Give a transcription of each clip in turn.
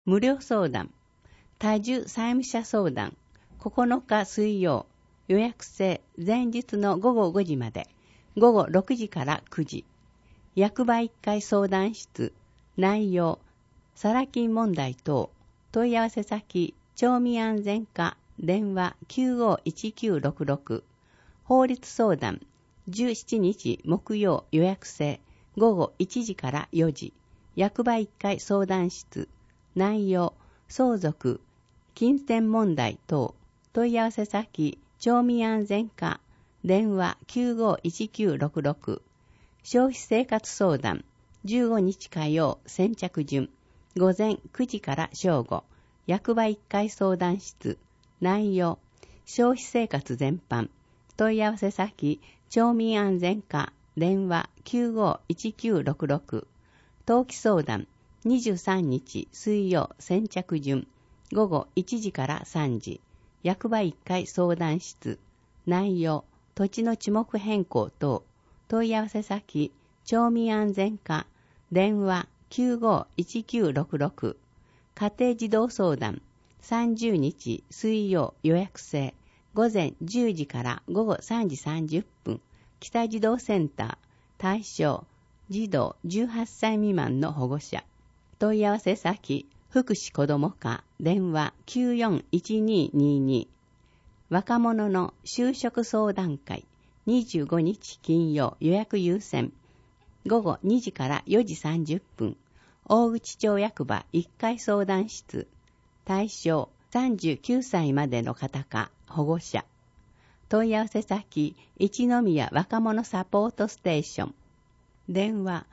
無料相談、多重債務者相談、9日水曜、予約制前日の午後5時まで、午後6時から9時。役場1階相談室、内容、サラ金問題等、問い合わせ先、町民安全課、電話951966、法律相談、17日木曜予約制、午後1時から4時。役場1階相談室、内容、相続、金銭問題等、問い合わせ先、町民安全課、電話951966、消費生活相談、15日火曜先着順、午前9時から正午、役場1階相談室、内容、消費生活全般、問い合わせ先、町民安全課、電話951966、登記相談、23日水曜先着順、午後1時から3時、役場1階相談室、内容、土地の地目変更等、問い合わせ先、町民安全課、電話951966、家庭児童相談、30日水曜予約制、午前10時から午後3時30分、北児童センター、対象、児童18歳未満の保護者。問い合わせ先、福祉子ども課、電話941222。若者の就職相談会、25日金曜予約優先。午後2時から4時30分。大口町役場1階相談室。対象、39歳までの方か保護者。問い合わせ先、一宮若者サポートステーション。電話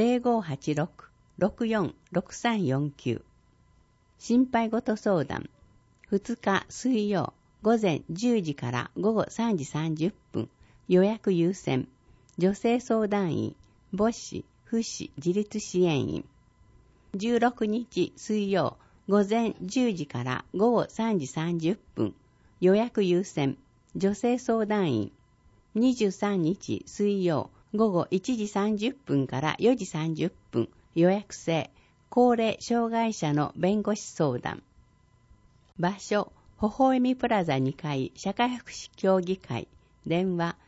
0586-646349。心配事相談。2日水曜午前10時から午後3時30分。予約優先。女性相談員、母子、父子自立支援員。16日水曜午前10時から午後3時30分。予約優先。女性相談員。23日水曜午後1時30分から4時30分。予約制。高齢障害者の弁護士相談。場所、微笑みプラザ2階社会福祉協議会。電話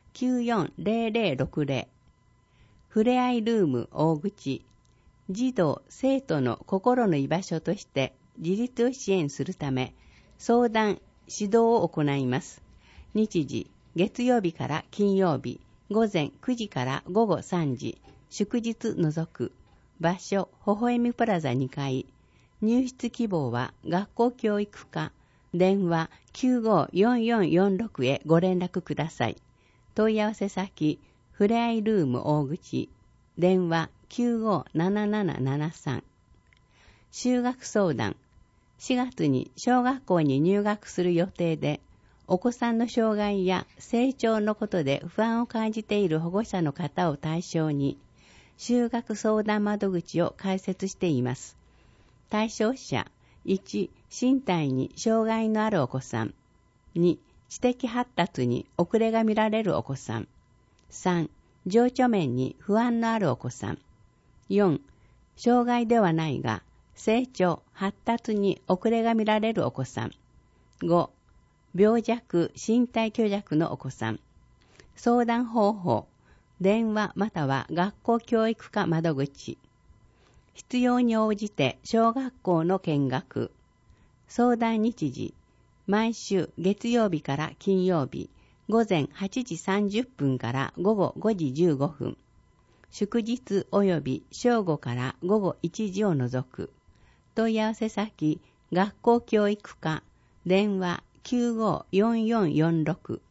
940060。ふれあいルーム大口。児童・生徒の心の居場所として自立を支援するため、相談・指導を行います。日時、月曜日から金曜日、午前9時から午後3時、祝日除く。場所、微笑みプラザ2階。入室希望は学校教育課。電話954446へご連絡ください。問い合わせ先、ふれあいルーム大口。電話957773。就学相談。4月に小学校に入学する予定で、お子さんの障害や成長のことで不安を感じている保護者の方を対象に、就学相談窓口を開設しています。対象者、1、身体に障害のあるお子さん。2、知的発達に遅れが見られるお子さん。3、情緒面に不安のあるお子さん。4、障害ではないが、成長、発達に遅れが見られるお子さん。5、病弱、身体虚弱のお子さん。相談方法、電話または学校教育課窓口。必要に応じて小学校の見学。相談日時、毎週月曜日から金曜日、午前8時30分から午後5時15分。祝日及び正午から午後1時を除く。問い合わせ先、学校教育課、電話954446。